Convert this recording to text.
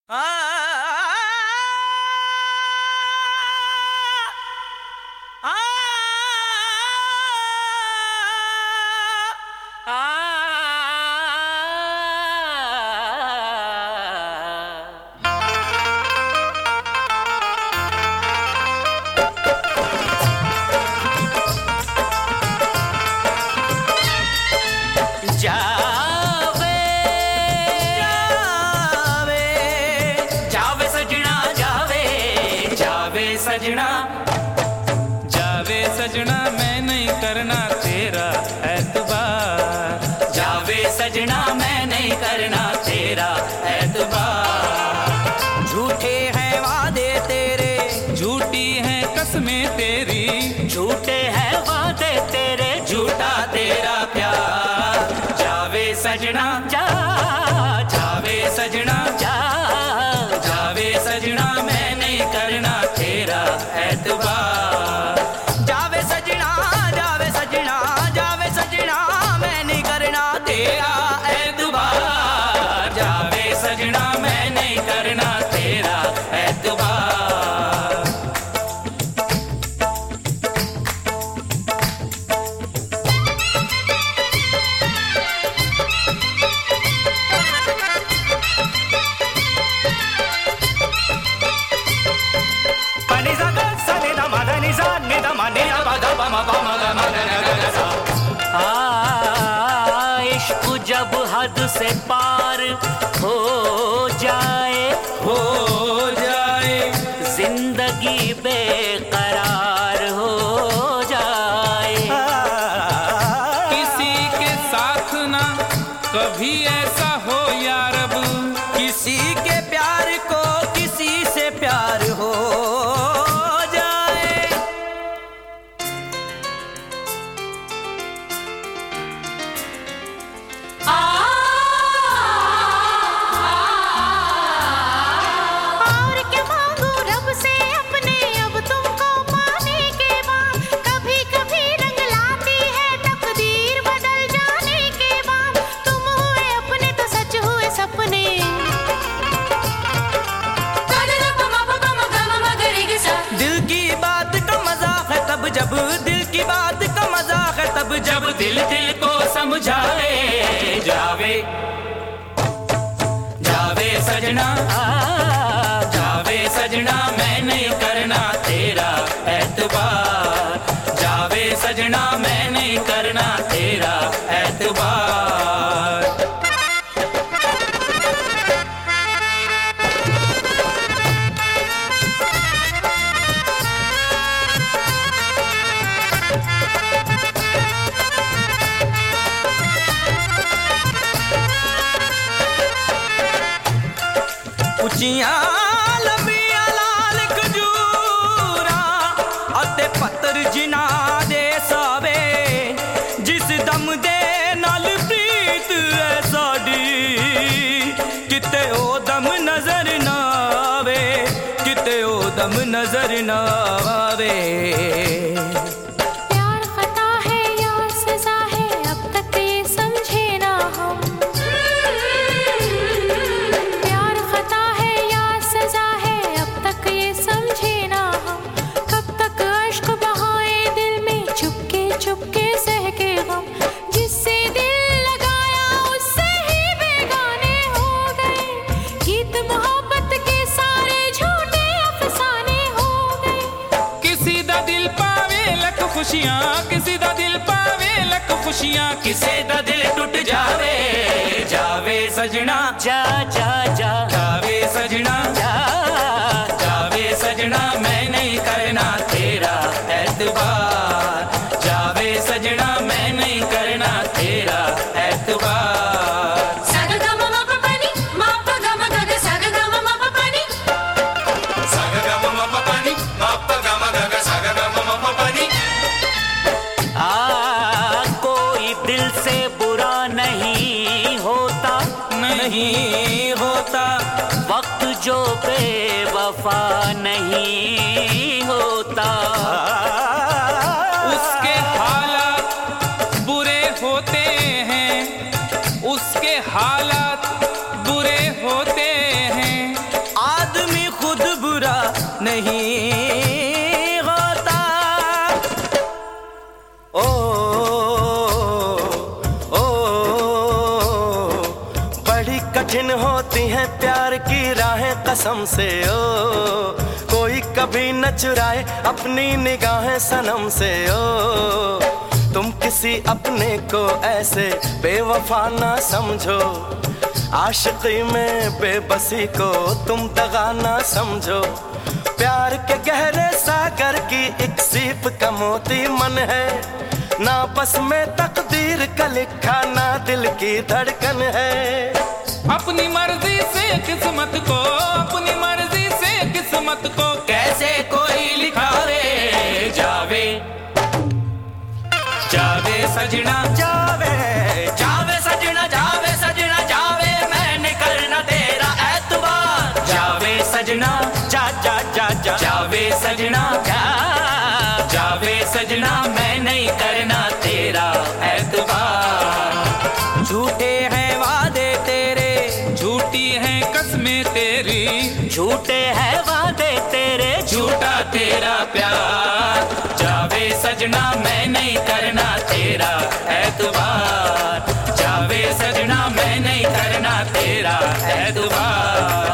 सजना जावे सजना, मैं नहीं करना तेरा एतबार। जावे सजना, मैं नहीं करना तेरा एतबार। झूठे हैं वादे तेरे, झूठी हैं कसमें तेरी, झूठे हैं वादे तेरे, झूठा तेरा प्यार। जावे सजना जा, जावे सजना जा, जावे सजना, मैं नहीं करना तेरा एतबार। जावे सजना, जावे सजना, जावे सजना, मैं नहीं करना तेरा एतबार। जावे सजना, मैं नहीं करना तेरा एतबार। इश्क जब हद से पार हो जाए, हो जाए, जिंदगी बेकरार हो जाए। किसी के साथ ना कभी ऐसा हो यार, अब किसी के प्यार को किसी से प्यार हो जाए। और क्या मांगू रब से अपने, अब तुमको पाने के बाद। कभी कभी रंग लाती है तकदीर बदल जाने के बाद। तुम हुए अपने तो सच हुए सपने। दिल की बात का मजाक है तब जब, दिल की बात का मजाक है तब जब दिल दिल को समझाए। जावे जावे सजना, जावे सजना, मैं नहीं करना तेरा एतबार। जावे सजना, मैं नहीं करना तेरा एतबार। उचियां लंबियां लाल खजूरा अते पत्थर जिना दे सावे। जिस दम दे नाल प्रीत है साडी, किते ओ दम नजर ना आवे, किते ओ दम नजर ना आवे। प्यार खता है यार सजा है, अब तक ये समझे ना हम। प्यार खता है यार सजा है, अब तक ये समझे ना हम। कब तक अश्क बहाए दिल में, चुपके चुपके सह के गम। जिससे दिल लगाया उससे ही बेगाने हो गए। गीत मोहब्बत के सारे झूठे अफसाने हो गए। किसी दा दिल पावे लख खुशियां, किसी दा दिल पावे लख खुशियां, किसे दा दिल टूट जावे। जावे सजना जा, जा जा, जावे सजना जा, जावे सजना, मैं नहीं करना तेरा एतबार। जावे सजना, मैं नहीं करना तेरा एतबार। कोई दिल से बुरा नहीं होता, नहीं होता वक्त जो बेवफा नहीं होता। उसके हालात बुरे होते हैं, उसके हालात बुरे होते हैं। नहीं होता। ओ ओ बड़ी कठिन होती हैं प्यार की राहें कसम से। ओ कोई कभी न चुराए अपनी निगाहें सनम से। ओ तुम किसी अपने को ऐसे बेवफा ना समझो, आशिकी में बेबसी को तुम दगा ना समझो। प्यार के गहरे सागर की एक सीप का मोती मन है, ना बस में तकदीर का लिखा ना दिल की धड़कन है। अपनी मर्जी से किस्मत को, अपनी मर्जी से किस्मत को कैसे कोई लिखावे। जावे जावे सजना जावे जावे सजना, जावे सजना जावे, मैंने करना तेरा एतबार। जावे सजना जा जा जा जा जावे सजना जावे सजना, मैं नहीं करना तेरा एतबार। झूठे हैं वादे तेरे, झूठी हैं कस्में तेरी, झूठे हैं वादे तेरे, झूठा तेरा प्यार। जावे सजना मैं नहीं करना तेरा एतबार। जावे सजना मैं नहीं करना तेरा एतबार।